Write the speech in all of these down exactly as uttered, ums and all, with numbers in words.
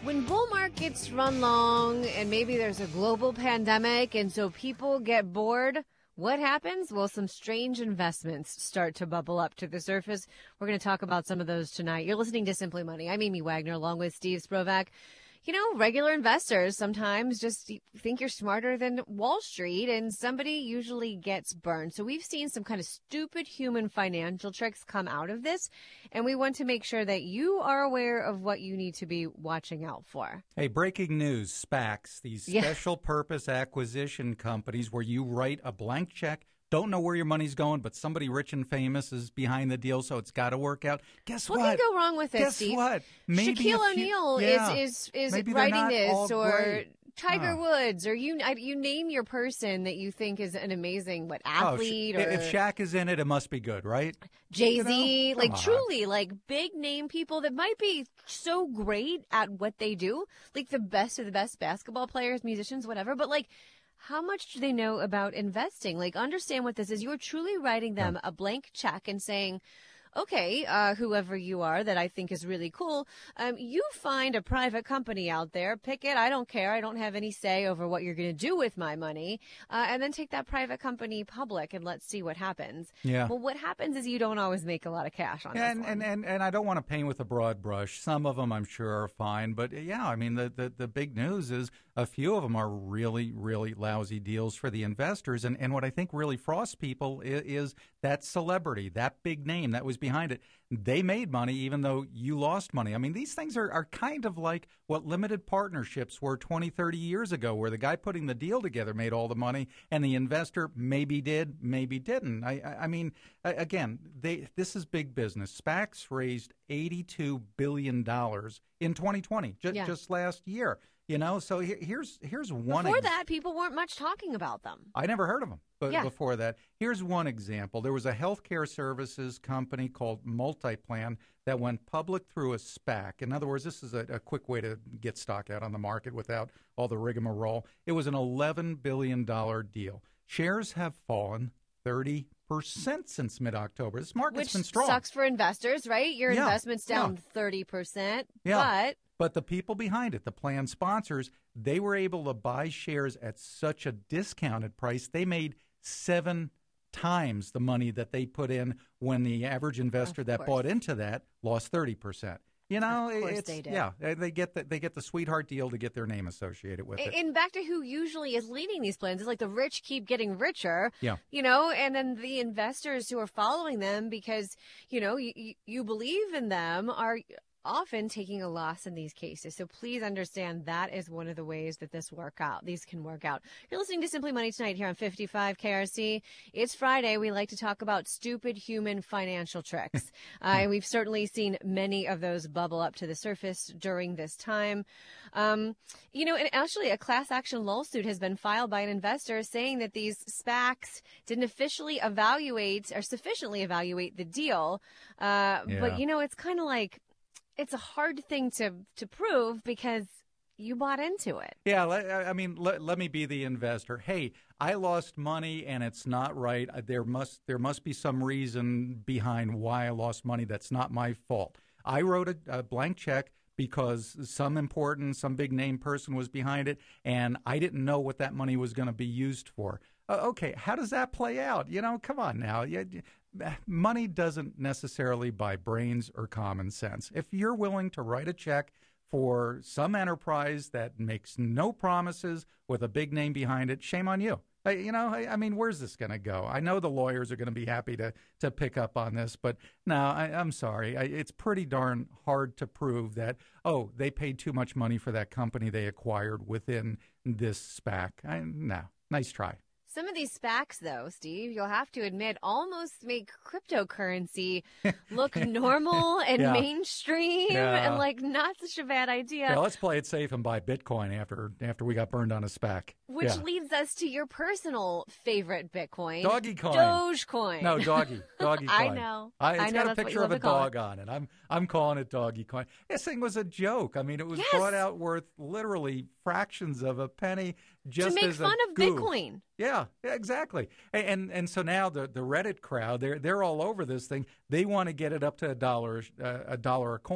When bull markets run long and maybe there's a global pandemic and so people get bored, what happens? Well, some strange investments start to bubble up to the surface. We're going to talk about some of those tonight. You're listening to Simply Money. I'm Amy Wagner along with Steve Sprovak. You know, regular investors sometimes just think you're smarter than Wall Street, and somebody usually gets burned. So we've seen some kind of stupid human financial tricks come out of this, and we want to make sure that you are aware of what you need to be watching out for. Hey, breaking news, SPACs, these Yeah. special purpose acquisition companies where you write a blank check, don't know where your money's going, but somebody rich and famous is behind the deal, so it's got to work out. Guess What what? can go wrong with this, Guess Steve? what? Maybe Shaquille a few- O'Neal yeah. is is is Maybe they're writing not this, all or great. Tiger Huh. Woods, or you I- you name your person that you think is an amazing what athlete, oh, sh- or if Shaq is in it, it must be good, right? Jay Z, You know? like Come on. truly, like big name people that might be so great at what they do, like the best of the best basketball players, musicians, whatever. But like, how much do they know about investing? Like, understand what this is. You're truly writing them Yeah. a blank check and saying, okay, uh, whoever you are that I think is really cool, um, you find a private company out there, pick it. I don't care. I don't have any say over what you're going to do with my money. Uh, and then take that private company public and let's see what happens. Yeah. Well, what happens is you don't always make a lot of cash on And, this one. and, and, and I don't want to paint with a broad brush. Some of them I'm sure are fine. But yeah, I mean, the, the, the big news is a few of them are really, really lousy deals for the investors. And, and what I think really frosts people is, is that celebrity, that big name that was behind it. They made money even though you lost money. I mean, these things are, are kind of like what limited partnerships were twenty, thirty years ago, where the guy putting the deal together made all the money and the investor maybe did, maybe didn't. I, I, I mean, again, they this is big business. SPACs raised eighty-two billion dollars in twenty twenty, just, Yeah. just last year. You know, so here, here's here's one. Before ex- that, people weren't much talking about them. I never heard of them but Yeah. before that. Here's one example. There was a healthcare services company called Multiplan that went public through a SPAC. In other words, this is a, a quick way to get stock out on the market without all the rigmarole. It was an eleven billion dollars deal. Shares have fallen thirty percent since mid-October. This market's Which been strong. sucks for investors, right? Your Yeah. investment's down Yeah. thirty percent. Yeah. But But the people behind it, the plan sponsors, they were able to buy shares at such a discounted price. They made seven times the money that they put in when the average investor Of that course. bought into that lost thirty percent. You know, Of course it's they did. yeah, they get the, they get the sweetheart deal to get their name associated with it. And back to who usually is leading these plans. It's like the rich keep getting richer, Yeah. you know, and then the investors who are following them because, you know, you, you believe in them are often taking a loss in these cases. So please understand that is one of the ways that this work out. These can work out. You're listening to Simply Money tonight here on fifty-five K R C. It's Friday. We like to talk about stupid human financial tricks. uh, and we've certainly seen many of those bubble up to the surface during this time. Um, you know, and actually a class action lawsuit has been filed by an investor saying that these SPACs didn't officially evaluate or sufficiently evaluate the deal. Uh, Yeah. But, you know, it's kind of like, it's a hard thing to, to prove because you bought into it. Yeah, let, I mean, let, let me be the investor. Hey, I lost money and it's not right. There must there must be some reason behind why I lost money. That's not my fault. I wrote a, a blank check because some important, some big name person was behind it, and I didn't know what that money was going to be used for. Uh, okay, how does that play out? You know, come on now. You, money doesn't necessarily buy brains or common sense. If you're willing to write a check for some enterprise that makes no promises with a big name behind it, shame on you. I, you know, I, I mean, where's this going to go? I know the lawyers are going to be happy to to pick up on this, but no, I, I'm sorry. I, it's pretty darn hard to prove that, oh, they paid too much money for that company they acquired within this SPAC. I, no, nice try. Some of these SPACs, though, Steve, you'll have to admit, almost make cryptocurrency look normal and Yeah. mainstream Yeah. and like not such a bad idea. Yeah, let's play it safe and buy Bitcoin after after we got burned on a SPAC. Which yeah. leads us to your personal favorite Bitcoin, Doggy coin. Dogecoin. No, doggy, doggy coin. I know. I, it's I know got a that's what you picture love of a to call dog on it. I'm I'm calling it doggy coin. This thing was a joke. I mean, it was Yes. bought out worth literally fractions of a penny just to make as fun a of goof. Bitcoin. Yeah, yeah, exactly. And, and and so now the the Reddit crowd, they're they're all over this thing. They want to get it up to a dollar uh, a dollar a coin.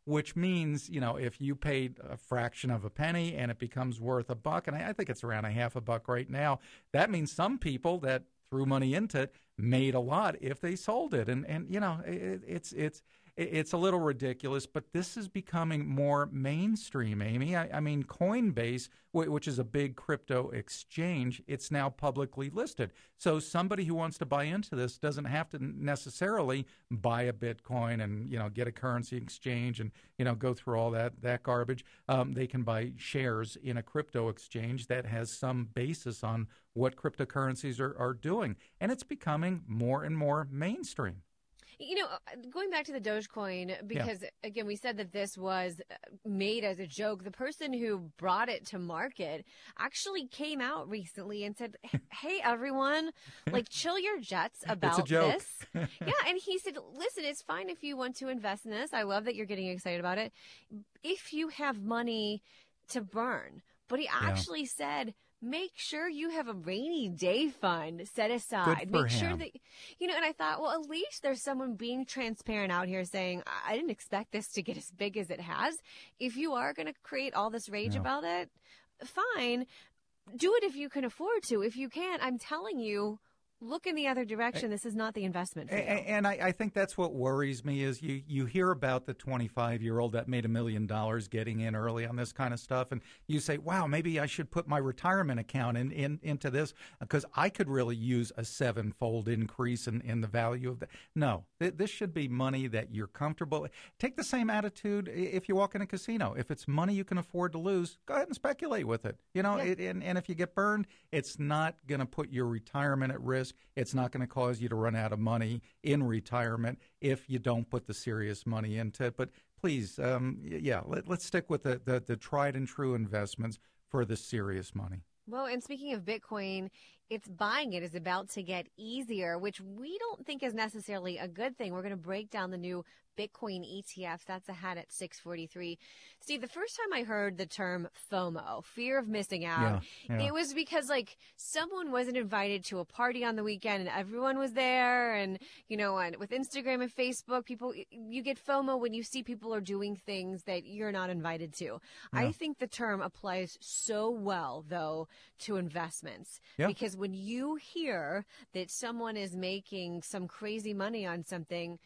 which means, you know, if you paid a fraction of a penny and it becomes worth a buck, and I, I think it's around a half a buck right now, that means some people that threw money into it made a lot if they sold it. And, and you know, it, it's it's it's a little ridiculous, but this is becoming more mainstream, Amy. I, I mean, Coinbase, which is a big crypto exchange, it's now publicly listed. So somebody who wants to buy into this doesn't have to necessarily buy a Bitcoin and, you know, get a currency exchange and, you know, go through all that, that garbage. Um, they can buy shares in a crypto exchange that has some basis on what cryptocurrencies are, are doing. And it's becoming more and more mainstream. You know, going back to the Dogecoin, because, yeah. again, we said that this was made as a joke. The person who brought it to market actually came out recently and said, hey, everyone, like, chill your jets about it's a joke. this. Yeah, and he said, listen, it's fine if you want to invest in this. I love that you're getting excited about it. If you have money to burn. But he actually yeah. said, make sure you have a rainy day fund set aside. Good for Make him. sure that, you know, and I thought, well, at least there's someone being transparent out here saying, I didn't expect this to get as big as it has. If you are going to create all this rage yeah. about it, fine. Do it if you can afford to. If you can't, I'm telling you, look in the other direction. This is not the investment for you. And I, I think that's what worries me is you, you hear about the twenty-five-year-old that made a million dollars getting in early on this kind of stuff, and you say, wow, maybe I should put my retirement account in, in into this because I could really use a seven-fold increase in, in the value of that. No, th- this should be money that you're comfortable. Take the same attitude if you walk in a casino. If it's money you can afford to lose, go ahead and speculate with it. You know, yeah. it, and, and if you get burned, it's not going to put your retirement at risk. It's not going to cause you to run out of money in retirement if you don't put the serious money into it. But please, um, yeah, let, let's stick with the, the, the tried and true investments for the serious money. Well, and speaking of Bitcoin, it's buying it is about to get easier, which we don't think is necessarily a good thing. We're going to break down the new Bitcoin E T Fs. That's ahead at six forty-three. Steve, the first time I heard the term FOMO, fear of missing out, yeah, yeah. it was because, like, someone wasn't invited to a party on the weekend and everyone was there. And, you know, and with Instagram and Facebook, people, you get FOMO when you see people are doing things that you're not invited to. Yeah. I think the term applies so well, though, to investments. Yeah. Because when you hear that someone is making some crazy money on something,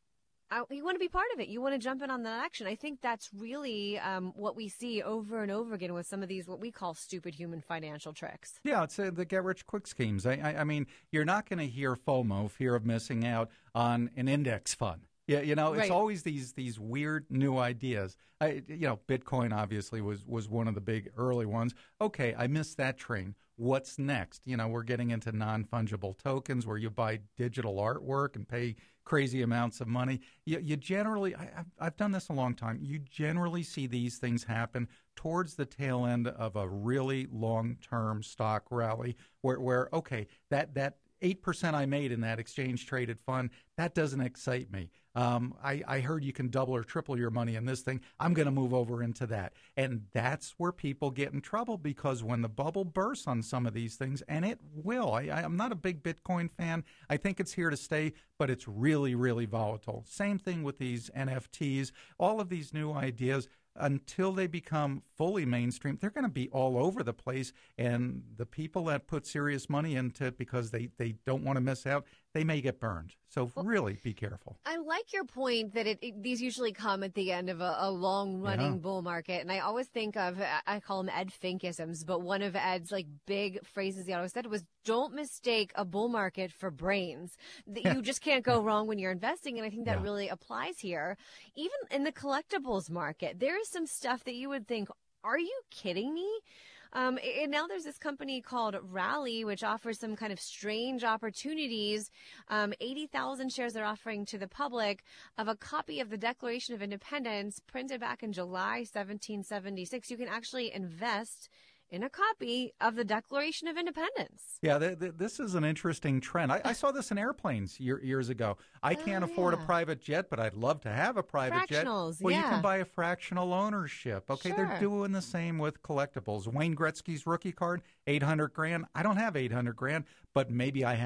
I, you want to be part of it. You want to jump in on that action. I think that's really um, what we see over and over again with some of these what we call stupid human financial tricks. Yeah, it's uh, the get-rich-quick schemes. I, I, I mean, you're not going to hear FOMO, fear of missing out, on an index fund. Yeah, you know, it's right. always these these weird new ideas. I, you know, Bitcoin obviously was was one of the big early ones. Okay, I missed that train. What's next? You know, we're getting into non-fungible tokens where you buy digital artwork and pay crazy amounts of money. You, you generally, I, I've done this a long time, you generally see these things happen towards the tail end of a really long-term stock rally where, where okay, that that eight percent I made in that exchange-traded fund, that doesn't excite me. Um, I, I heard you can double or triple your money in this thing. I'm going to move over into that. And that's where people get in trouble because when the bubble bursts on some of these things, and it will, I, I'm not a big Bitcoin fan. I think it's here to stay, but it's really, really volatile. Same thing with these N F Ts, all of these new ideas. Until they become fully mainstream, they're going to be all over the place. And the people that put serious money into it because they, they don't want to miss out, they may get burned. So well, really be careful. I like your point that it, it, these usually come at the end of a, a long-running yeah. bull market. And I always think of, I call them Ed Finkisms, but one of Ed's like big phrases he always said was, don't mistake a bull market for brains. Yeah. You just can't go wrong when you're investing. And I think that yeah. really applies here. Even in the collectibles market, there is some stuff that you would think, are you kidding me? Um, and now there's this company called Rally, which offers some kind of strange opportunities. Um, eighty thousand shares they're offering to the public of a copy of the Declaration of Independence printed back in July seventeen seventy-six. You can actually invest in a copy of the Declaration of Independence. Yeah, th- th- this is an interesting trend. I, I saw this in airplanes year, years ago. I can't oh, afford yeah. a private jet, but I'd love to have a private jet. Well, yeah. you can buy a fractional ownership. Okay, sure. They're doing the same with collectibles. Wayne Gretzky's rookie card, eight hundred grand. I don't have eight hundred grand, but maybe I have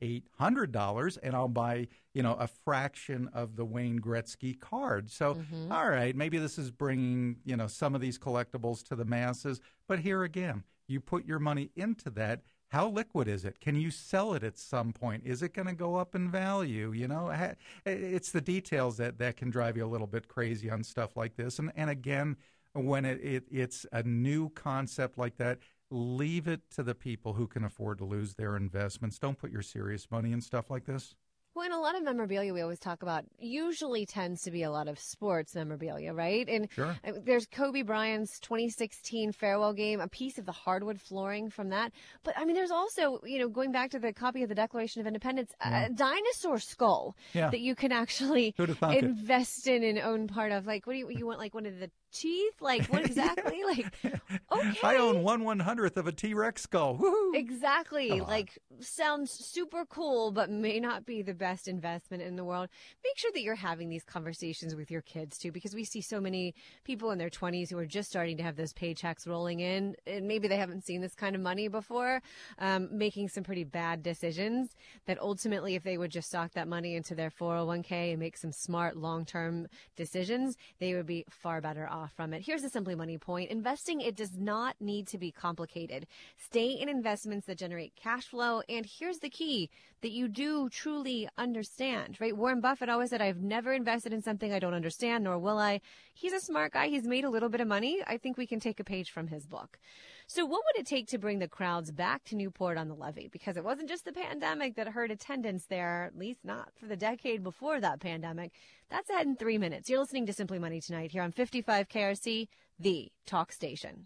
eight hundred dollars and I'll buy, you know, a fraction of the Wayne Gretzky card. So, mm-hmm. all right, maybe this is bringing, you know, some of these collectibles to the masses. But here again, you put your money into that. How liquid is it? Can you sell it at some point? Is it going to go up in value? You know, it's the details that, that can drive you a little bit crazy on stuff like this. And and again, when it, it it's a new concept like that, leave it to the people who can afford to lose their investments. Don't put your serious money in stuff like this. Well, and a lot of memorabilia we always talk about usually tends to be a lot of sports memorabilia, right? And sure. There's Kobe Bryant's twenty sixteen farewell game, a piece of the hardwood flooring from that. But, I mean, there's also, you know, going back to the copy of the Declaration of Independence, yeah. a dinosaur skull yeah. that you can actually invest it? in and own part of. Like, what do you, you want, like one of the teeth? Like, what exactly? yeah. Like, okay. I own one one hundredth of a T-Rex skull. Woohoo! Exactly. Like, sounds super cool, but may not be the best investment in the world. Make sure that you're having these conversations with your kids too, because we see so many people in their twenties who are just starting to have those paychecks rolling in, and maybe they haven't seen this kind of money before, um, making some pretty bad decisions that ultimately, if they would just stock that money into their four oh one k and make some smart long-term decisions, they would be far better off from it. Here's a Simply Money point. Investing, it does not need to be complicated. Stay in investments that generate cash flow, and here's the key, that you do truly understand, right? Warren Buffett always said, I've never invested in something I don't understand, nor will I. He's a smart guy. He's made a little bit of money. I think we can take a page from his book. So what would it take to bring the crowds back to Newport on the Levee? Because it wasn't just the pandemic that hurt attendance there, at least not for the decade before that pandemic. That's ahead in three minutes. You're listening to Simply Money tonight here on fifty-five K R C, the talk station.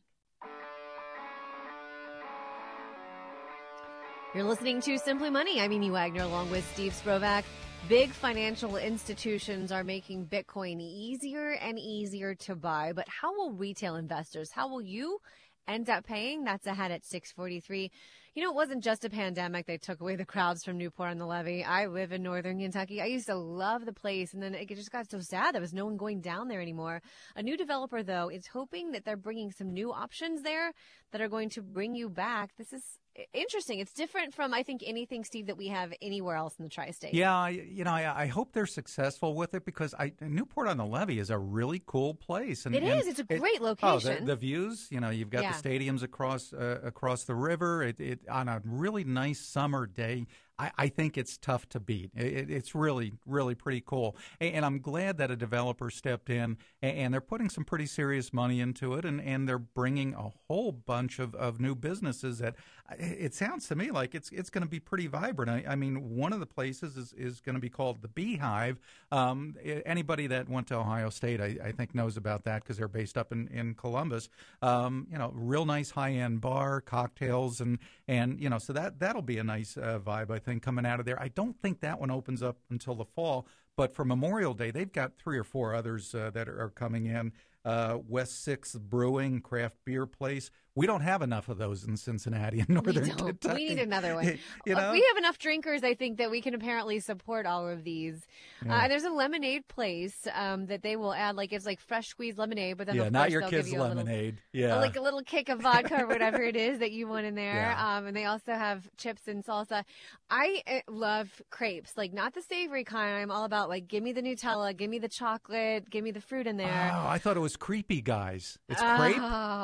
You're listening to Simply Money. I'm Amy Wagner along with Steve Sprovak. Big financial institutions are making Bitcoin easier and easier to buy, but how will retail investors, how will you end up paying? That's ahead at six forty-three. You know, it wasn't just a pandemic that took away the crowds from Newport on the Levee. I live in northern Kentucky. I used to love the place, and then it just got so sad. There was no one going down there anymore. A new developer, though, is hoping that they're bringing some new options there that are going to bring you back. This is interesting. It's different from, I think, anything, Steve, that we have anywhere else in the tri-state. Yeah, I, you know, I, I hope they're successful with it, because I, Newport on the Levee is a really cool place. And, it and is. It's a great it, location. Oh, the, the views, you know, you've got yeah. the stadiums across uh, across the river. It, it on a really nice summer day. I, I think it's tough to beat. It, it's really, really pretty cool. And, and I'm glad that a developer stepped in, and, and they're putting some pretty serious money into it, and, and they're bringing a whole bunch of, of new businesses that it sounds to me like it's it's going to be pretty vibrant. I, I mean, one of the places is, is going to be called the Beehive. Um, anybody that went to Ohio State, I, I think, knows about that because they're based up in, in Columbus. Um, you know, real nice high-end bar, cocktails, and, and you know, so that, that'll be a nice uh, vibe, I think, coming out of there. I don't think that one opens up until the fall, but for Memorial Day, they've got three or four others uh, that are, are coming in. Uh, West Sixth Brewing, craft beer place. We don't have enough of those in Cincinnati and northern we don't. Kentucky. We need another one. You know? We have enough drinkers, I think, that we can apparently support all of these. Yeah. Uh, and there's a lemonade place um, that they will add, like it's like fresh squeezed lemonade, but then yeah, of not course your they'll kids' give you lemonade. A little, yeah, like a little kick of vodka or whatever it is that you want in there. Yeah. Um, and they also have chips and salsa. I uh, love crepes, like not the savory kind. I'm all about like, give me the Nutella, give me the chocolate, give me the fruit in there. Oh, I thought it was creepy guys. It's oh, crepe. Oh,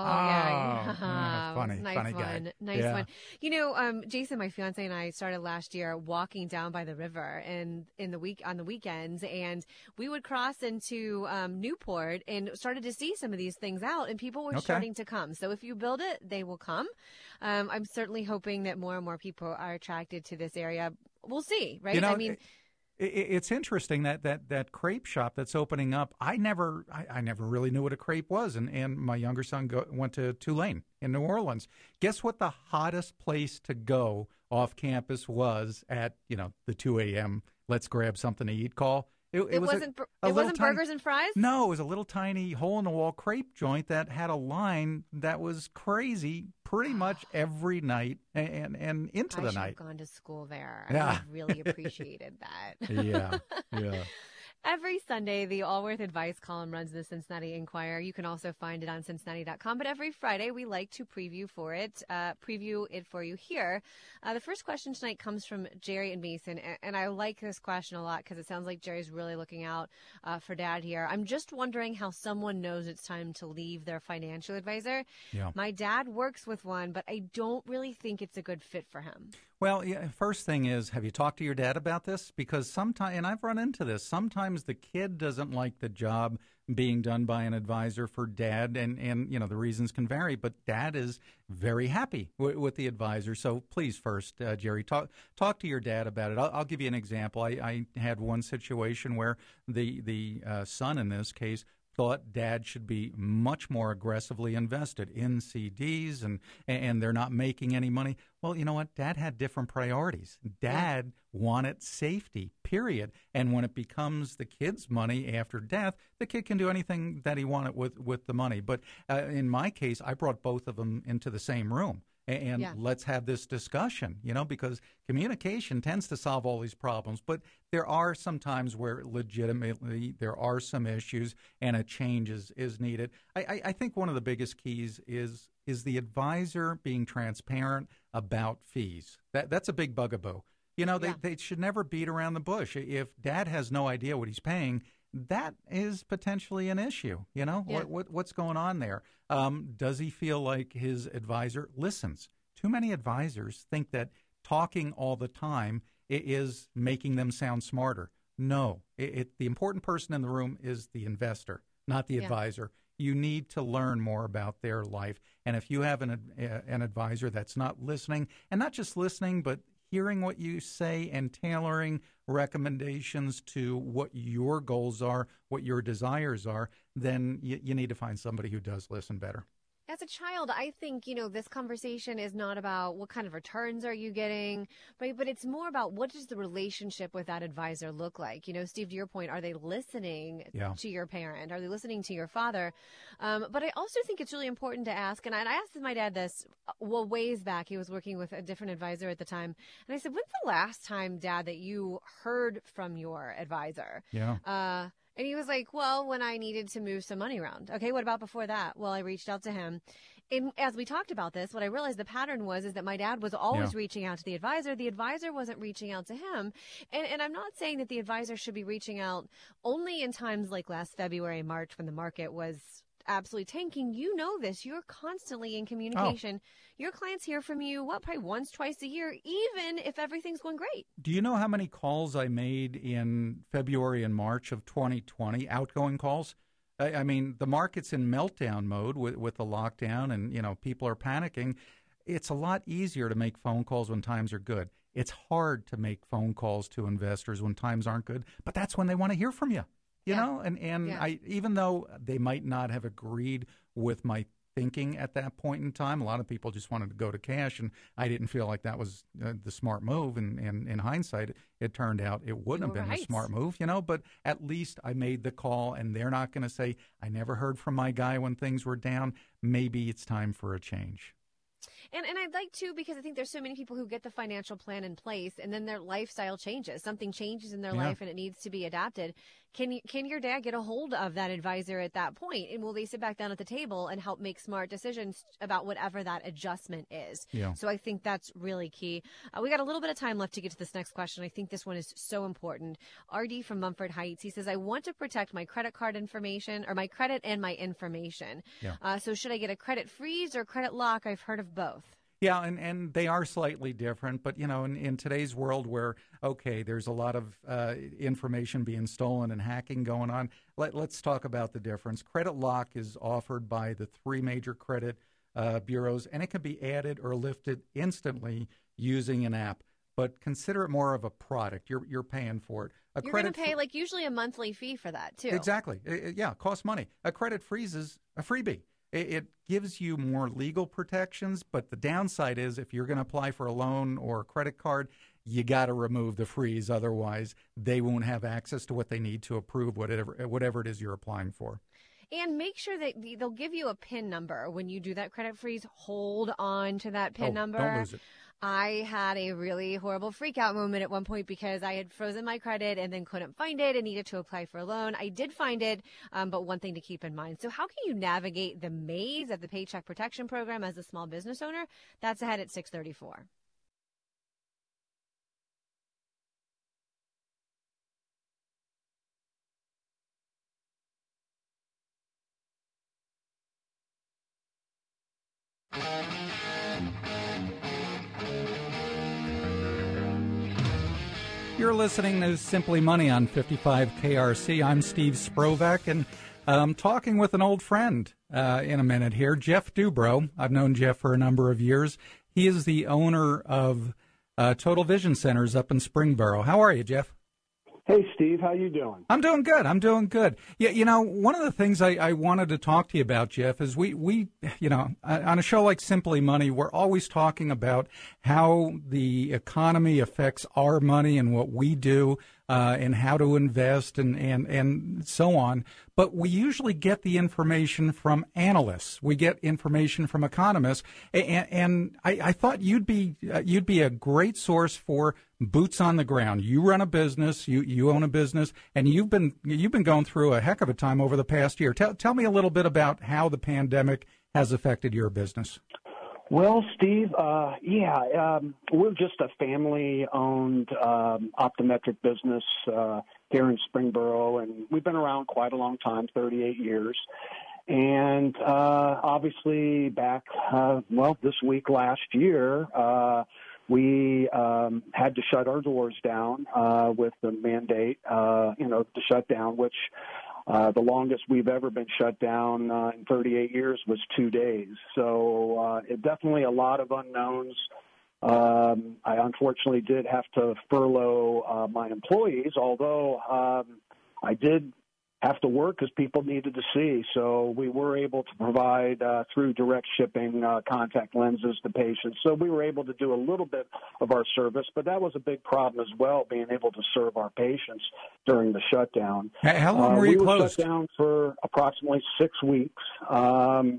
yeah, yeah, funny. Nice Funny one. guy. Nice yeah. one. You know, um, Jason, my fiance, and I started last year walking down by the river and in the week on the weekends, and we would cross into um, Newport and started to see some of these things out, and people were okay. starting to come. So if you build it, they will come. Um, I'm certainly hoping that more and more people are attracted to this area. We'll see, right? You know, I mean. It's interesting that, that, that crepe shop that's opening up. I never I, I never really knew what a crepe was, and, and my younger son go, went to Tulane in New Orleans. Guess what the hottest place to go off campus was at, you know, the two a.m. let's grab something to eat call? It, it, it was wasn't. A, a it wasn't tiny, burgers and fries. No, it was a little tiny hole-in-the-wall crepe joint that had a line that was crazy, pretty much every night and and, and into I the should night. have gone to school there. Yeah. I really appreciated that. yeah, yeah. Every Sunday, the Allworth Advice column runs in the Cincinnati Enquirer. You can also find it on Cincinnati dot com. But every Friday, we like to preview for it, uh, preview it for you here. Uh, the first question tonight comes from Jerry and Mason, and, and I like this question a lot because it sounds like Jerry's really looking out uh, for Dad here. I'm just wondering how someone knows it's time to leave their financial advisor. Yeah. My dad works with one, but I don't really think it's a good fit for him. Well, yeah, first thing is, have you talked to your dad about this? Because sometimes, and I've run into this, sometimes the kid doesn't like the job being done by an advisor for dad, and, and you know, the reasons can vary, but dad is very happy w- with the advisor. So please first, uh, Jerry, talk talk to your dad about it. I'll, I'll give you an example. I, I had one situation where the, the uh, son in this case thought dad should be much more aggressively invested in C Ds, and and they're not making any money. Well, you know what? Dad had different priorities. Dad yeah. wanted safety, period. And when it becomes the kid's money after death, the kid can do anything that he wanted with, with the money. But uh, in my case, I brought both of them into the same room. And yeah. let's have this discussion, you know, because communication tends to solve all these problems. But there are some times where legitimately there are some issues and a change is, is needed. I, I, I think one of the biggest keys is is the advisor being transparent about fees. That That's a big bugaboo. You know, they, yeah. they should never beat around the bush. If dad has no idea what he's paying, that is potentially an issue. You know, yeah. what, what what's going on there? Um, does he feel like his advisor listens? Too many advisors think that talking all the time is making them sound smarter. No, it, it, the important person in the room is the investor, not the yeah. advisor. You need to learn more about their life. And if you have an, an advisor that's not listening, and not just listening, but hearing what you say and tailoring recommendations to what your goals are, what your desires are, then you, you need to find somebody who does listen better. As a child, I think, you know, this conversation is not about what kind of returns are you getting, right? But it's more about what does the relationship with that advisor look like? You know, Steve, to your point, are they listening yeah. to your parent? Are they listening to your father? Um, but I also think it's really important to ask, and I, I asked my dad this, well, ways back. He was working with a different advisor at the time. And I said, when's the last time, Dad, that you heard from your advisor? Yeah. Uh, And he was like, well, when I needed to move some money around. Okay, what about before that? Well, I reached out to him. And as we talked about this, what I realized the pattern was is that my dad was always yeah. reaching out to the advisor. The advisor wasn't reaching out to him. And, and I'm not saying that the advisor should be reaching out only in times like last February, March, when the market was absolutely tanking. You know this. You're constantly in communication. Oh. Your clients hear from you, what, probably once, twice a year, even if everything's going great. Do you know how many calls I made in February and March of twenty twenty, outgoing calls? I, I mean, the market's in meltdown mode with, with the lockdown, and, you know, people are panicking. It's a lot easier to make phone calls when times are good. It's hard to make phone calls to investors when times aren't good, but that's when they want to hear from you. You yeah. know, and, and yeah. I, even though they might not have agreed with my thinking at that point in time, a lot of people just wanted to go to cash, and I didn't feel like that was uh, the smart move. And, and in hindsight, it, it turned out it wouldn't You're have been right. a smart move, you know, but at least I made the call, and they're not going to say, I never heard from my guy when things were down. Maybe it's time for a change. And and I'd like to, because I think there's so many people who get the financial plan in place and then their lifestyle changes. Something changes in their Yeah. life and it needs to be adapted. Can you, can your dad get a hold of that advisor at that point? And will they sit back down at the table and help make smart decisions about whatever that adjustment is? Yeah. So I think that's really key. Uh, we got a little bit of time left to get to this next question. I think this one is so important. R D from Mumford Heights, he says, I want to protect my credit card information, or my credit and my information. Yeah. Uh, so should I get a credit freeze or credit lock? I've heard of both. Yeah, and, and they are slightly different. But, you know, in, in today's world where, okay, there's a lot of uh, information being stolen and hacking going on, let, let's talk about the difference. Credit lock is offered by the three major credit uh, bureaus, and it can be added or lifted instantly using an app. But consider it more of a product. You're you're paying for it. A You're credit going to pay fr- like usually a monthly fee for that, too. Exactly. It, it- yeah, it costs money. A credit freeze is a freebie. It, it gives you more legal protections, but the downside is if you're going to apply for a loan or a credit card, you got to remove the freeze. Otherwise, they won't have access to what they need to approve whatever whatever it is you're applying for. And make sure that the- they'll give you a PIN number when you do that credit freeze. Hold on to that PIN Oh, number. don't lose it. I had a really horrible freak out moment at one point because I had frozen my credit and then couldn't find it and needed to apply for a loan. I did find it, um, but one thing to keep in mind. So how can you navigate the maze of the Paycheck Protection Program as a small business owner? That's ahead at six thirty-four. You're listening to Simply Money on fifty-five K R C. I'm Steve Sprovak, and I'm talking with an old friend uh, in a minute here, Jeff Dubrow. I've known Jeff for a number of years. He is the owner of uh, Total Vision Centers up in Springboro. How are you, Jeff? Hey, Steve. How you doing? I'm doing good. I'm doing good. Yeah, you know, one of the things I, I wanted to talk to you about, Jeff, is we, we, you know, on a show like Simply Money, we're always talking about how the economy affects our money and what we do uh, and how to invest and, and, and so on. But we usually get the information from analysts. We get information from economists. And, and I, I thought you'd be uh, you'd be a great source for boots on the ground. You run a business, you, you own a business, and you've been you've been going through a heck of a time over the past year. Tell, tell me a little bit about how the pandemic has affected your business. Well, Steve, uh, yeah, um, we're just a family-owned um, optometric business uh, here in Springboro, and we've been around quite a long time, thirty-eight years. And uh, obviously back, uh, well, this week last year, uh, we um, had to shut our doors down uh, with the mandate, uh, you know, to shut down, which uh, the longest we've ever been shut down uh, in thirty-eight years was two days. So uh, it definitely a lot of unknowns. Um, I unfortunately did have to furlough uh, my employees, although um, I did have to work because people needed to see. So we were able to provide uh, through direct shipping uh, contact lenses to patients. So we were able to do a little bit of our service, but that was a big problem as well, being able to serve our patients during the shutdown. How long were you uh, we closed? We were shut down for approximately six weeks. Um,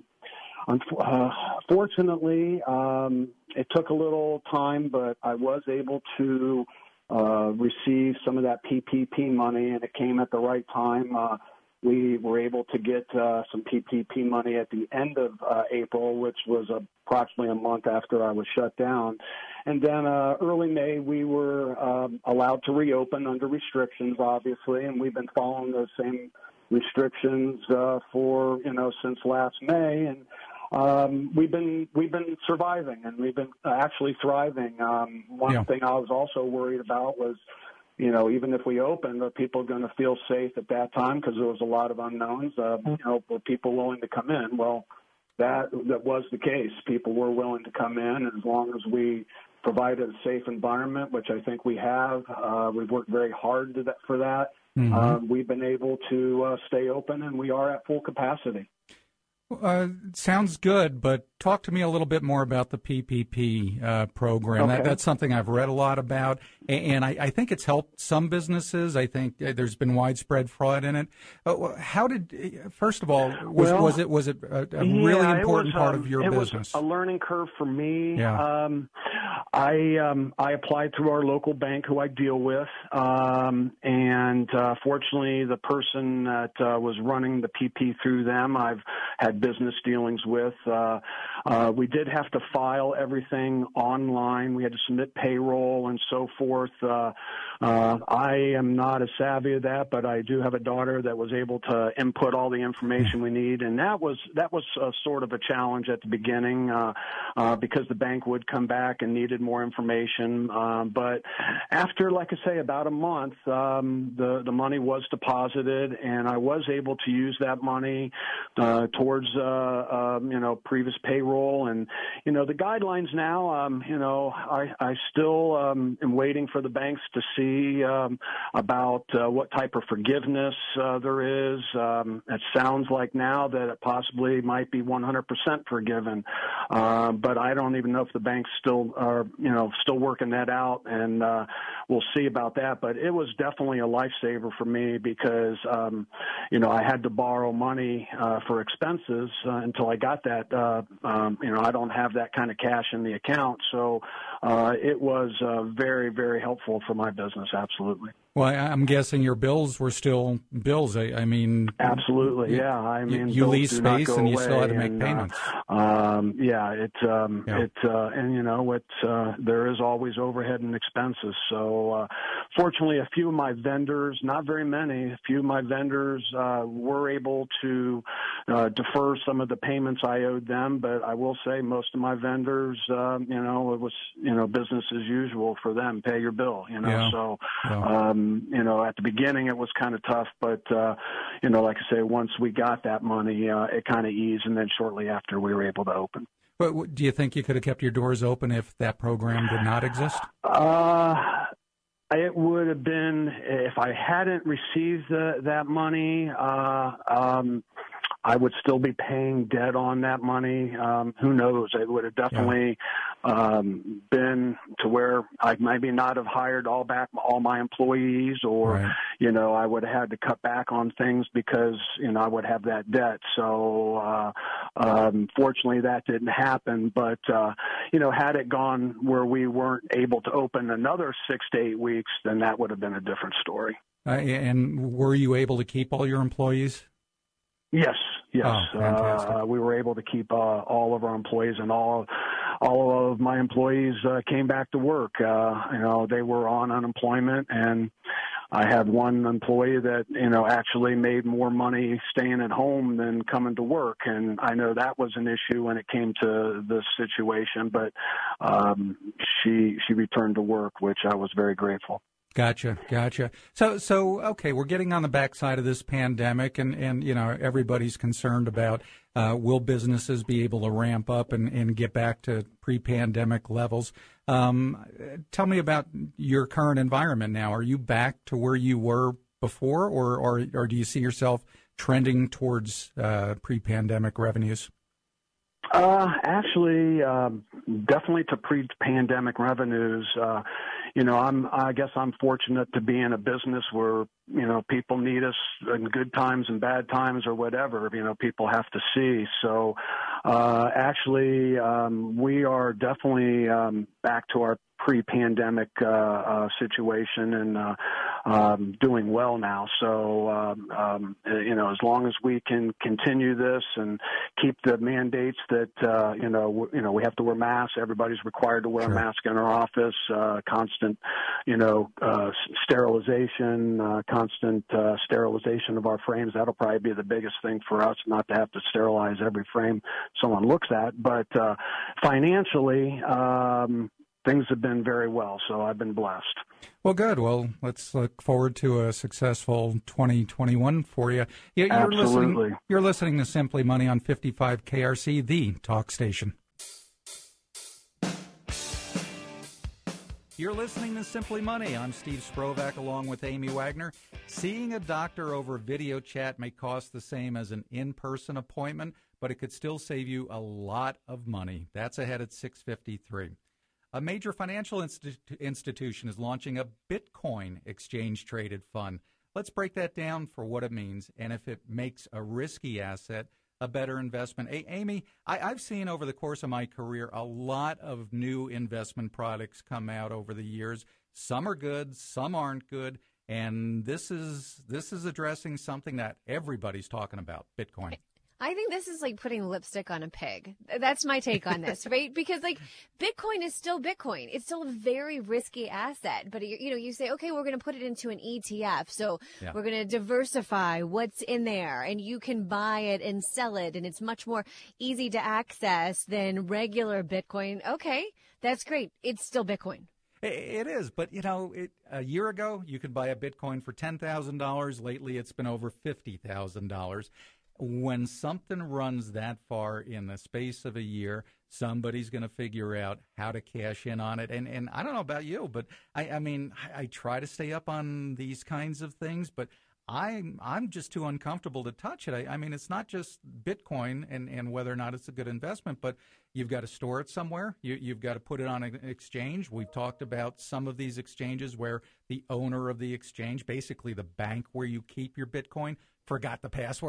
uh, fortunately, um, it took a little time, but I was able to Uh, receive some of that P P P money, and it came at the right time. Uh, we were able to get uh, some P P P money at the end of uh, April, which was approximately a month after I was shut down. And then uh, early May, we were um, allowed to reopen under restrictions, obviously, and we've been following those same restrictions uh, for, you know, since last May. And Um, we've been we've been surviving, and we've been actually thriving. Um, one yeah. thing I was also worried about was, you know, even if we opened, are people going to feel safe at that time? Because there was a lot of unknowns. Uh, you know, were people willing to come in? Well, that that was the case. People were willing to come in, and as long as we provided a safe environment, which I think we have, uh, we've worked very hard to that, for that. Mm-hmm. Uh, we've been able to uh, stay open, and we are at full capacity. Uh, sounds good, but talk to me a little bit more about the P P P uh, program. Okay. That, that's something I've read a lot about, and I, I think it's helped some businesses. I think there's been widespread fraud in it. Uh, how did, first of all, was, well, was it was it a, a yeah, really important was, part um, of your it business? It was a learning curve for me. Yeah. Um, I um, I applied through our local bank, who I deal with, um, and uh, fortunately, the person that uh, was running the P P through them, I've had business dealings with. Uh, uh, we did have to file everything online. We had to submit payroll and so forth. Uh, uh, I am not as savvy as that, but I do have a daughter that was able to input all the information we need, and that was that was a sort of a challenge at the beginning uh, uh, because the bank would come back and needed more information. Um, but after, like I say, about a month, um, the the money was deposited, and I was able to use that money uh, towards uh, uh, you know previous payroll. And you know the guidelines now. Um, you know I I still um, am waiting for the banks to see um, about uh, what type of forgiveness uh, there is. Um, it sounds like now that it possibly might be one hundred percent forgiven, uh, but I don't even know if the banks still are, you know, still working that out, and uh, we'll see about that. But it was definitely a lifesaver for me because, um, you know, I had to borrow money uh, for expenses uh, until I got that uh, uh, um, you know, I don't have that kind of cash in the account. So uh, it was uh, very, very helpful for my business. Absolutely. Well, I'm guessing your bills were still bills. I, I mean, absolutely, you, yeah. I mean, you lease space and you still had to make and, payments. Uh, um, yeah, it, um, yeah. it, uh, and you know, it. Uh, there is always overhead and expenses. So, uh, fortunately, a few of my vendors, not very many, a few of my vendors uh, were able to uh, defer some of the payments I owed them. But I will say, most of my vendors, uh, you know, it was you know business as usual for them. Pay your bill, you know. Yeah. So. Yeah. Um, You know, at the beginning it was kind of tough, but uh, you know, like I say, once we got that money, uh, it kind of eased, and then shortly after we were able to open. But do you think you could have kept your doors open if that program did not exist? Uh, it would have been if I hadn't received the, that money. Uh, um, I would still be paying debt on that money. Um, who knows? It would have definitely yeah. um, been to where I maybe not have hired all back all my employees, or right. you know, I would have had to cut back on things because you know I would have that debt. So uh, um, fortunately, that didn't happen. But uh, you know, had it gone where we weren't able to open another six to eight weeks, then that would have been a different story. Uh, and were you able to keep all your employees? Yes, yes. Oh, fantastic. Uh, we were able to keep uh, all of our employees, and all all of my employees uh, came back to work. Uh, you know, they were on unemployment, and I had one employee that, you know, actually made more money staying at home than coming to work. And I know that was an issue when it came to this situation, but um, she she returned to work, which I was very grateful. Gotcha, gotcha. So, so okay, we're getting on the backside of this pandemic, and, and you know, everybody's concerned about uh, will businesses be able to ramp up and, and get back to pre-pandemic levels. Um, tell me about your current environment now. Are you back to where you were before, or or, or do you see yourself trending towards uh, pre-pandemic revenues? Uh, actually, um, definitely to pre-pandemic revenues. Uh, you know, I'm, I guess I'm fortunate to be in a business where, you know, people need us in good times and bad times or whatever, you know, people have to see. So, uh, actually, um, we are definitely, um, back to our pre-pandemic, uh, uh, situation and, uh, um, doing well now. So, um, um, you know, as long as we can continue this and keep the mandates that, uh, you know, w- you know, we have to wear masks. Everybody's required to wear Sure. a mask in our office, uh, constant, you know, uh, sterilization, uh, constant, uh, sterilization of our frames. That'll probably be the biggest thing for us, not to have to sterilize every frame someone looks at. But, uh, financially, um, things have been very well, so I've been blessed. Well, good. Well, let's look forward to a successful twenty twenty-one for you. You're Absolutely. Listening, you're listening to Simply Money on fifty-five K R C, the talk station. You're listening to Simply Money. I'm Steve Sprovak along with Amy Wagner. Seeing a doctor over video chat may cost the same as an in-person appointment, but it could still save you a lot of money. That's ahead at six fifty-three. A major financial institu- institution is launching a Bitcoin exchange-traded fund. Let's break that down for what it means and if it makes a risky asset a better investment. A- Amy, I- I've seen over the course of my career a lot of new investment products come out over the years. Some are good, some aren't good, and this is this is addressing something that everybody's talking about, Bitcoin. I think this is like putting lipstick on a pig. That's my take on this, right? Because like Bitcoin is still Bitcoin. It's still a very risky asset. But, you know, you say, okay, we're going to put it into an E T F. So Yeah. we're going to diversify what's in there and you can buy it and sell it. And it's much more easy to access than regular Bitcoin. Okay, that's great. It's still Bitcoin. It is, but, you know, it, a year ago, you could buy a Bitcoin for ten thousand dollars. Lately, it's been over fifty thousand dollars. When something runs that far in the space of a year, somebody's going to figure out how to cash in on it. And and I don't know about you, but I, I mean, I, I try to stay up on these kinds of things, but I'm I'm just too uncomfortable to touch it. I, I mean, it's not just Bitcoin and, and whether or not it's a good investment, but you've got to store it somewhere. You, you've got to put it on an exchange. We've talked about some of these exchanges where the owner of the exchange, basically the bank where you keep your Bitcoin, forgot the password.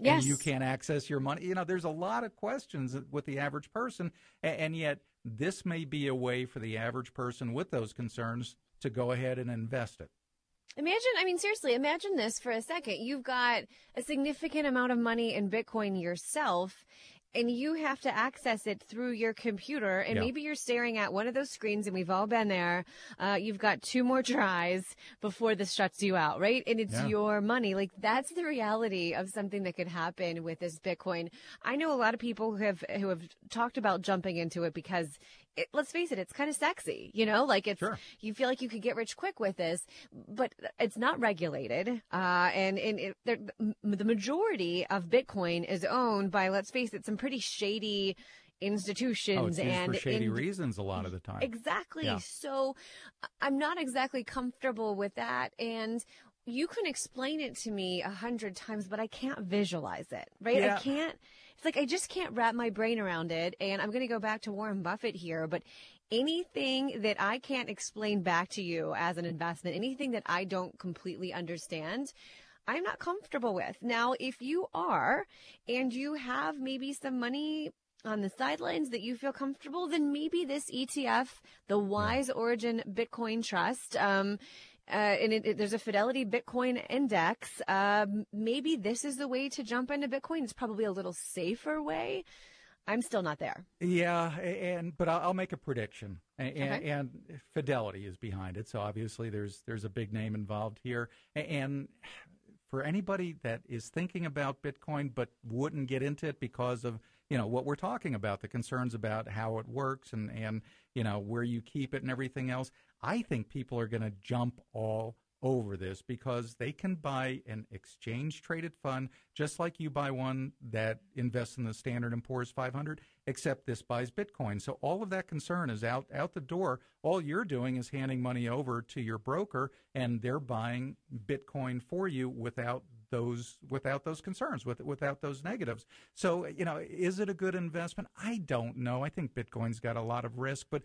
Yes. and you can't access your money. You know, there's a lot of questions with the average person, and yet this may be a way for the average person with those concerns to go ahead and invest it. Imagine, I mean, seriously, imagine this for a second. You've got a significant amount of money in Bitcoin yourself, and you have to access it through your computer, and Yeah. maybe you're staring at one of those screens, and we've all been there. Uh, you've got two more tries before this shuts you out, right? And it's Yeah. your money. Like, that's the reality of something that could happen with this Bitcoin. I know a lot of people who have who have talked about jumping into it because, it, let's face it, it's kind of sexy, you know? Like, it's Sure. you feel like you could get rich quick with this, but it's not regulated, uh, and and it, there, the majority of Bitcoin is owned by, let's face it, some pretty shady institutions. Oh, it's used and for shady in- reasons a lot of the time. Exactly. Yeah. So I'm not exactly comfortable with that. And you can explain it to me a hundred times, but I can't visualize it, right? Yeah. I can't, it's like, I just can't wrap my brain around it. And I'm going to go back to Warren Buffett here, but anything that I can't explain back to you as an investment, anything that I don't completely understand, I'm not comfortable with. Now, if you are, and you have maybe some money on the sidelines that you feel comfortable, then maybe this E T F, the Wise Origin Bitcoin Trust, um, uh, and it, it, there's a Fidelity Bitcoin Index. Um, maybe this is the way to jump into Bitcoin. It's probably a little safer way. I'm still not there. Yeah, and but I'll, I'll make a prediction, and, Okay. and Fidelity is behind it, so obviously there's there's a big name involved here, and for anybody that is thinking about Bitcoin but wouldn't get into it because of, you know, what we're talking about, the concerns about how it works and, and you know, where you keep it and everything else, I think people are going to jump all over this because they can buy an exchange-traded fund just like you buy one that invests in the Standard and Poor's five hundred, except this buys Bitcoin. So all of that concern is out, out the door. All you're doing is handing money over to your broker, and they're buying Bitcoin for you without those without those concerns, with, without those negatives. So, you know, is it a good investment? I don't know. I think Bitcoin's got a lot of risk, but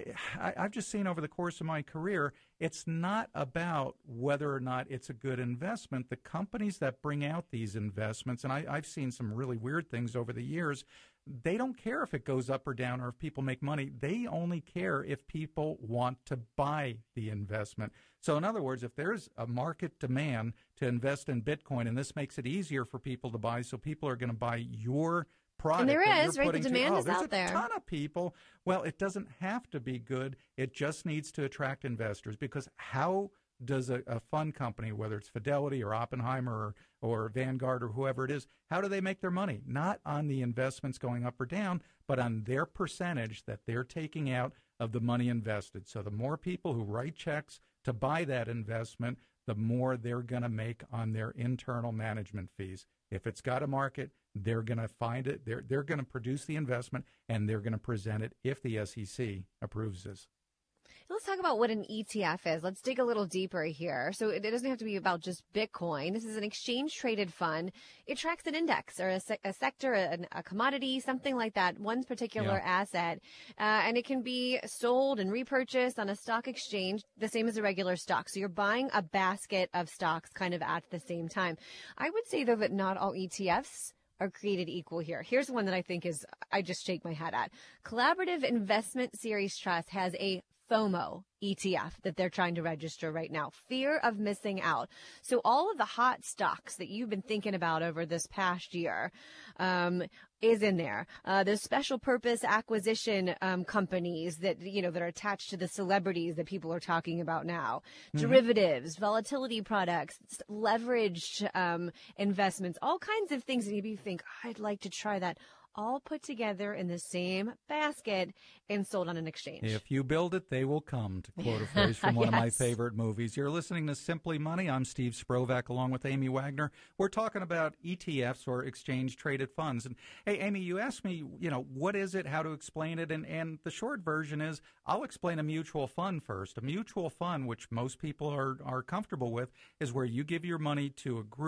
I, I've just seen over the course of my career, it's not about whether or not it's a good investment. The companies that bring out these investments, and I, I've seen some really weird things over the years, they don't care if it goes up or down or if people make money. They only care if people want to buy the investment. So in other words, if there's a market demand to invest in Bitcoin, and this makes it easier for people to buy, so people are going to buy your product. And there that is, you're right? The putting to- demand oh, is there's out a there. ton of people. Well, it doesn't have to be good. It just needs to attract investors, because how does a, a fund company, whether it's Fidelity or Oppenheimer or, or Vanguard or whoever it is, how do they make their money? Not on the investments going up or down, but on their percentage that they're taking out of the money invested. So the more people who write checks to buy that investment, the more they're going to make on their internal management fees. If it's got a market, they're going to find it. They're, they're going to produce the investment, and they're going to present it if the S E C approves this. Let's talk about what an E T F is. Let's dig a little deeper here. So it, it doesn't have to be about just Bitcoin. This is an exchange-traded fund. It tracks an index or a, se- a sector, a, a commodity, something like that, one particular Yeah. asset. Uh, and it can be sold and repurchased on a stock exchange, the same as a regular stock. So you're buying a basket of stocks kind of at the same time. I would say, though, that not all E T Fs are created equal here. Here's one that I think is, I just shake my head at. Collaborative Investment Series Trust has a FOMO E T F that they're trying to register right now. Fear of missing out. So all of the hot stocks that you've been thinking about over this past year um, is in there. Uh, there's special purpose acquisition um, companies that, you know, that are attached to the celebrities that people are talking about now. Mm-hmm. Derivatives, volatility products, leveraged um, investments, all kinds of things that maybe you think, I'd like to try that. All put together in the same basket and sold on an exchange. If you build it, they will come, to quote a phrase from one Yes. of my favorite movies. You're listening to Simply Money. I'm Steve Sprovak along with Amy Wagner. We're talking about E T Fs, or exchange-traded funds. And, hey, Amy, you asked me, you know, what is it, how to explain it, and, and the short version is I'll explain a mutual fund first. A mutual fund, which most people are, are comfortable with, is where you give your money to a group.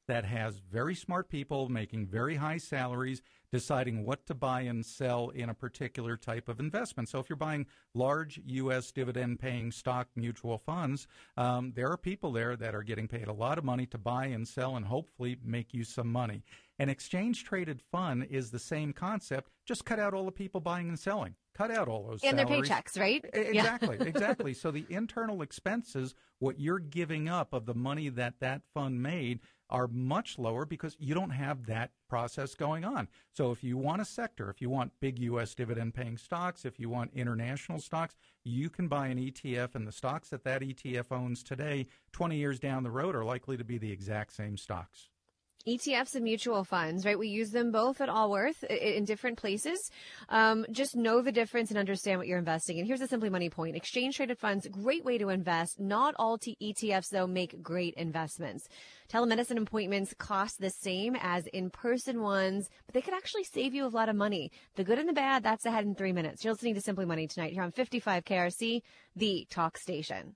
that has very smart people making very high salaries, deciding what to buy and sell in a particular type of investment. So if you're buying large U S dividend-paying stock mutual funds, um, there are people there that are getting paid a lot of money to buy and sell and hopefully make you some money. An exchange-traded fund is the same concept. Just cut out all the people buying and selling. Cut out all those and salaries. their paychecks, right? Exactly, Yeah. exactly. So the internal expenses, what you're giving up of the money that that fund made, are much lower because you don't have that process going on. So if you want a sector, if you want big U S dividend-paying stocks, if you want international stocks, you can buy an E T F, and the stocks that that E T F owns today, twenty years down the road, are likely to be the exact same stocks. E T Fs and mutual funds, right? We use them both at Allworth in different places. Um, just know the difference and understand what you're investing in. Here's a Simply Money point. Exchange-traded funds, great way to invest. Not all E T Fs, though, make great investments. Telemedicine appointments cost the same as in-person ones, but they could actually save you a lot of money. The good and the bad, that's ahead in three minutes. You're listening to Simply Money tonight here on fifty-five K R C, the talk station.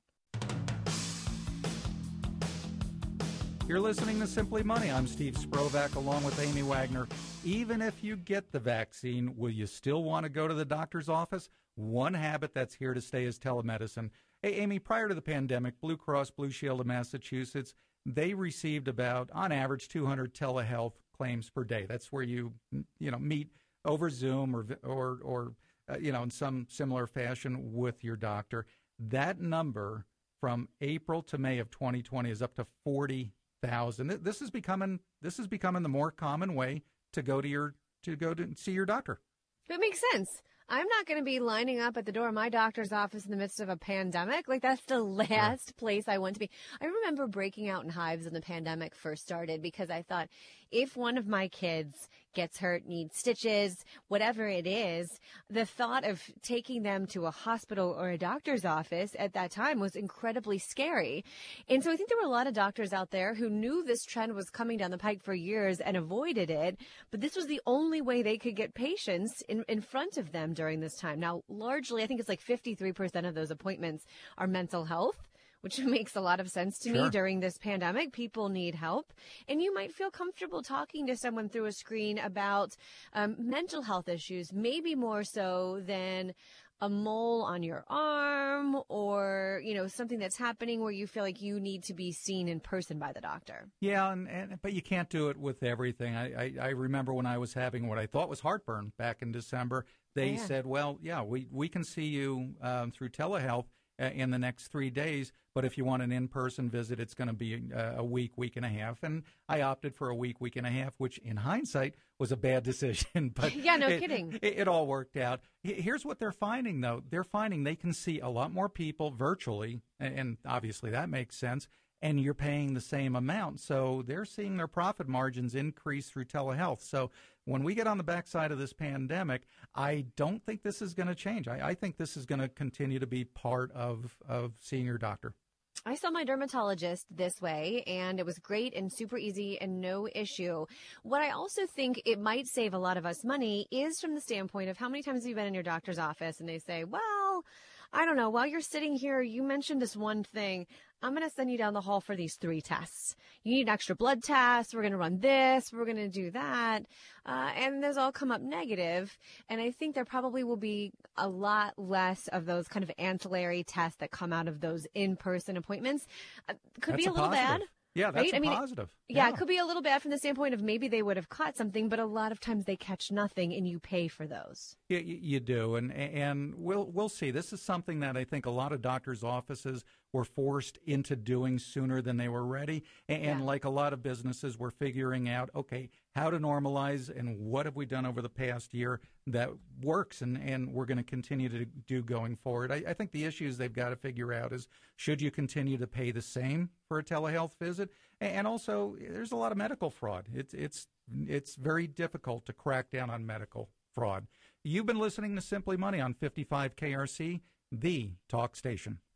You're listening to Simply Money. I'm Steve Sprovak along with Amy Wagner. Even if you get the vaccine, will you still want to go to the doctor's office? One habit that's here to stay is telemedicine. Hey, Amy, prior to the pandemic, Blue Cross Blue Shield of Massachusetts, they received about, on average, two hundred telehealth claims per day. That's where you, you know, meet over Zoom or, or, or uh, you know, in some similar fashion with your doctor. That number from April to May of twenty twenty is up to forty thousand. This is becoming this is becoming the more common way to go to your to go to see your doctor. It makes sense. I'm not going to be lining up at the door of my doctor's office in the midst of a pandemic. Like, that's the last yeah. place I want to be. I remember breaking out in hives when the pandemic first started because I thought, if one of my kids gets hurt, needs stitches, whatever it is, the thought of taking them to a hospital or a doctor's office at that time was incredibly scary. And so I think there were a lot of doctors out there who knew this trend was coming down the pike for years and avoided it, but this was the only way they could get patients in, in front of them during this time. Now, largely, I think it's like fifty-three percent of those appointments are mental health, which makes a lot of sense to Sure. me during this pandemic. People need help. And you might feel comfortable talking to someone through a screen about um, mental health issues, maybe more so than a mole on your arm or, you know, something that's happening where you feel like you need to be seen in person by the doctor. Yeah, and, and but you can't do it with everything. I, I, I remember when I was having what I thought was heartburn back in December, they yeah. said, well, yeah, we, we can see you um, through telehealth uh, in the next three days. But if you want an in-person visit, it's going to be uh, a week, week and a half. And I opted for a week, week and a half, which in hindsight was a bad decision. But yeah, no it, kidding. It, it all worked out. Here's what they're finding, though. They're finding they can see a lot more people virtually, and obviously that makes sense, and you're paying the same amount. So they're seeing their profit margins increase through telehealth. So when we get on the backside of this pandemic, I don't think this is going to change. I, I think this is going to continue to be part of, of seeing your doctor. I saw my dermatologist this way, and it was great and super easy and no issue. What I also think it might save a lot of us money is from the standpoint of how many times have you been in your doctor's office and they say, well, I don't know, while you're sitting here, you mentioned this one thing. I'm going to send you down the hall for these three tests. You need an extra blood test. We're going to run this. We're going to do that. Uh, and those all come up negative. And I think there probably will be a lot less of those kind of ancillary tests that come out of those in-person appointments. Uh, could That's be a, a little positive. bad. Yeah, that's right? a I mean, positive. Yeah, yeah, it could be a little bad from the standpoint of maybe they would have caught something, but a lot of times they catch nothing and you pay for those. Yeah, you, you do, and and we'll we'll see. This is something that I think a lot of doctors' offices were forced into doing sooner than they were ready, and, Yeah. and like a lot of businesses, we're figuring out, okay, how to normalize and what have we done over the past year that works, and, and we're going to continue to do going forward. I, I think the issues they've got to figure out is, should you continue to pay the same for a telehealth visit? And also, there's a lot of medical fraud. It's it's it's very difficult to crack down on medical fraud. You've been listening to Simply Money on fifty-five K R C, the talk station.